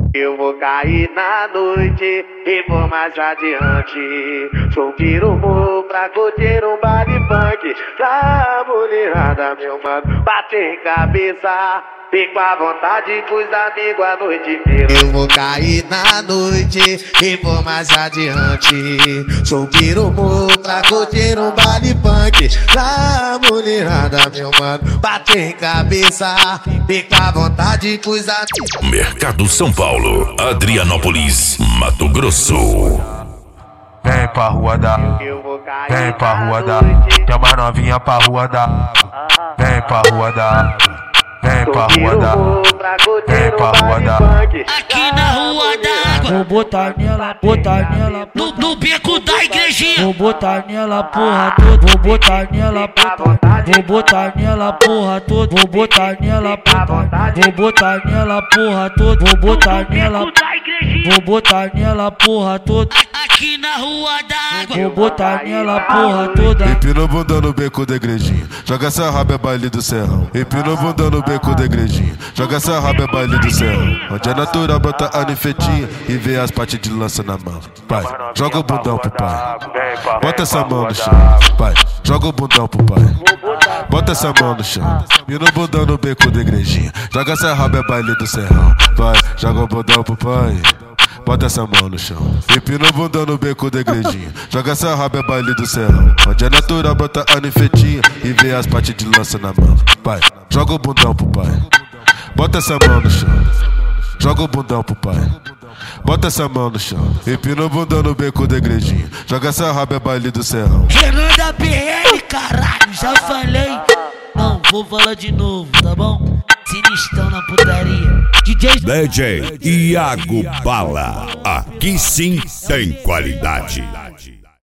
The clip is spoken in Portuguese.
Eu vou cair na noite e vou mais adiante. Subir o morro pra curtir um baile funk. Pra mulherada, meu mano, bater cabeça. Fico à vontade com os amigos a noite inteira. Eu vou cair na noite e vou mais adiante. Subir o morro pra curtir um baile funk. Pra mulherada, meu mano, bater cabeça. Fico à vontade com os amigos. Mercado São Paulo, Adrianópolis, Mato Grosso. Vem pra rua da, vem pra rua da, tem uma novinha pra rua da, vem pra rua da, vem pra rua da, vem pra rua da. Aqui na rua d'água, vou botar nela, no beco da igrejinha. vou botar nela porra toda, vou botar nela, vou botar nela porra toda, vou botar nela, vou botar nela porra toda, vou botar nela, vou botar nela porra toda. Aqui na rua d'água, Vou botar nela porra toda. Empina o bundão no beco da igrejinha, joga essa raba é baile do serrão. Empina o bundão no beco da igrejinha, joga essa raba é baile do serrão. Onde é natural bota a nifetinha e vê as partes de lança na mão. Pai, joga o bundão pro pai, bota essa mão no chão. Pai, joga o bundão pro pai, bota essa mão no chão. Empina o bundão no beco da igrejinha, joga essa raba é baile do serrão. Vai, joga o bundão pro pai, bota essa mão no chão. Empina o bundão no beco da igrejinha, joga essa raba é baile do serrão. Onde é natural bota a nifetinha e vê as partes de lança na mão. Pai, joga o bundão pro pai, bota essa mão no chão. Joga o bundão pro pai, bota essa mão no chão. Empina o bundão no beco da igrejinha, joga essa raba é baile do serrão. Renan da BR, caralho, já falei. Não, vou falar de novo, tá bom? Sinistrão na putaria. DJ Iago Bala, aqui sim tem qualidade.